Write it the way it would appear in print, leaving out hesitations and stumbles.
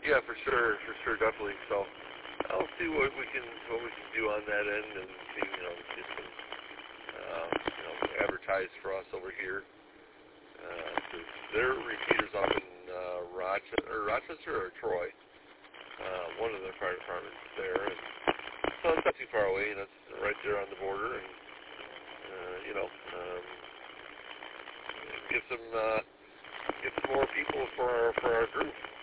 Yeah, for sure, definitely. So I'll see what we can do on that end, and see, get some advertise for us over here. They're repeaters up in Rochester or Troy. One of the fire departments there, and so it's not too far away, and it's right there on the border, and get some more people for our group.